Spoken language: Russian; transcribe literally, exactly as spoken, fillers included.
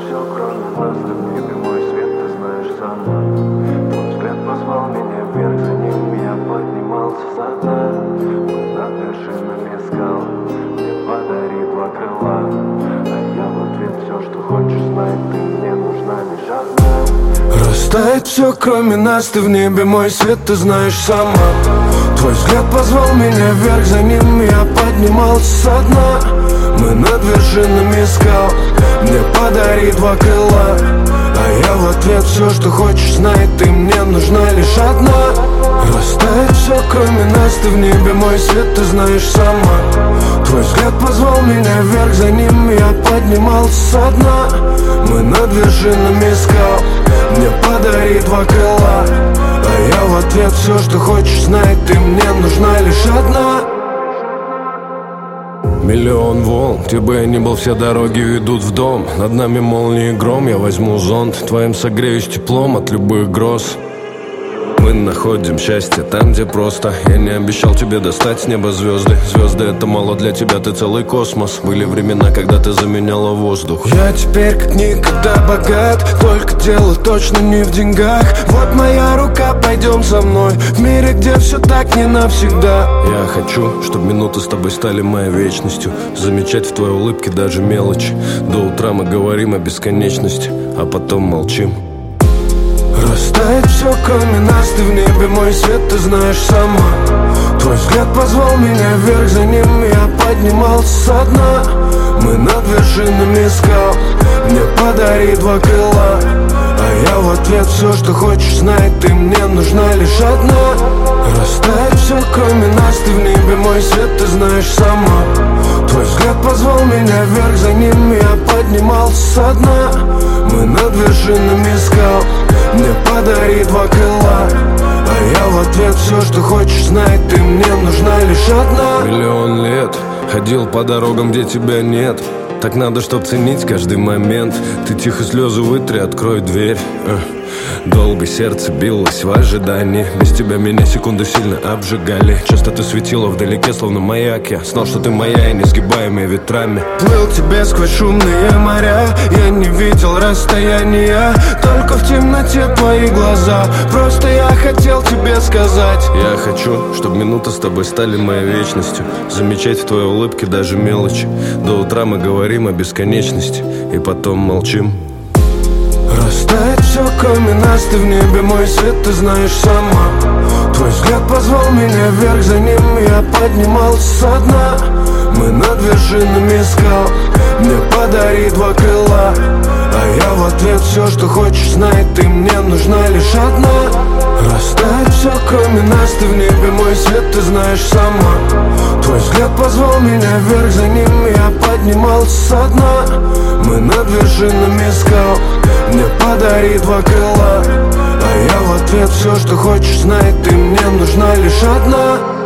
все, кроме нас, ты в небе мой свет, ты знаешь сама. Твой взгляд позвал меня вверх, за ним я поднимался со дна. Мы над вершинами скал, мне подари два крыла. А я в ответ все, что хочешь знать, ты мне нужна лишь одна. Растает все, кроме нас, ты в небе мой свет, ты знаешь сама. Твой взгляд позвал меня вверх, за ним я поднимался со дна. Мы над вершинами скал, мне подари два крыла. А я в ответ все, что хочешь знать, ты мне нужна лишь одна. Растает все, кроме нас, ты в небе мой свет, ты знаешь сама. Твой взгляд позвал меня вверх, за ним я поднимался со дна. Мы над вершинами скал, мне подари два крыла. А я в ответ все, что хочешь знать, ты мне нужна лишь одна. Миллион волн, где бы я ни был, все дороги ведут в дом. Над нами молнии и гром, я возьму зонт, твоим согреюсь теплом от любых гроз. Мы находим счастье там, где просто. Я не обещал тебе достать с неба звезды. Звезды — это мало для тебя, ты целый космос. Были времена, когда ты заменяла воздух. Я теперь как никогда богат, только дело точно не в деньгах. Вот моя рука, пойдем со мной в мире, где все так не навсегда. Я хочу, чтобы минуты с тобой стали моей вечностью. Замечать в твоей улыбке даже мелочи. До утра мы говорим о бесконечности, а потом молчим. Растает все, кроме нас, ты в небе мой свет, ты знаешь сама. Твой взгляд позвал меня вверх, за ним я поднимался со дна. Мы над вершинами скал, мне подари два крыла. А я в ответ все, что хочешь знать, ты мне нужна лишь одна. Растает все, кроме нас, ты в небе мой свет, ты знаешь сама. Твой взгляд позвал меня вверх, за ним я поднимался со дна. Мы над вершинами скал, мне подари два крыла. А я в ответ все, что хочешь знать, ты мне нужна лишь одна. Миллион лет ходил по дорогам, где тебя нет. Так надо, чтоб ценить каждый момент. Ты тихо слезы вытри, открой дверь. Долго сердце билось в ожидании. Без тебя меня секунды сильно обжигали. Часто ты светила вдалеке, словно маяк. Я знал, что ты моя и несгибаемая ветрами. Плыл тебе сквозь шумные моря, я не видел расстояния. Только в темноте твои глаза. Просто я хотел тебе сказать. Я хочу, чтобы минуты с тобой стали моей вечностью. Замечать в твоей улыбке даже мелочи. До утра мы говорим о бесконечности, и потом молчим. Растает все, кроме нас, ты в небе мой свет, ты знаешь сама. Твой взгляд позвал меня вверх, за ним я поднимался со дна. Мы над вершинами скал, мне подари два крыла. А я в ответ все, что хочешь знать, ты мне нужна лишь одна. Растает все, кроме нас, ты в небе мой свет, ты знаешь сама. Твой взгляд позвал меня вверх, за ним я поднимался со дна. Мы над вершинами скал, мне подари два крыла. А я в ответ все, что хочешь знать, ты мне нужна лишь одна.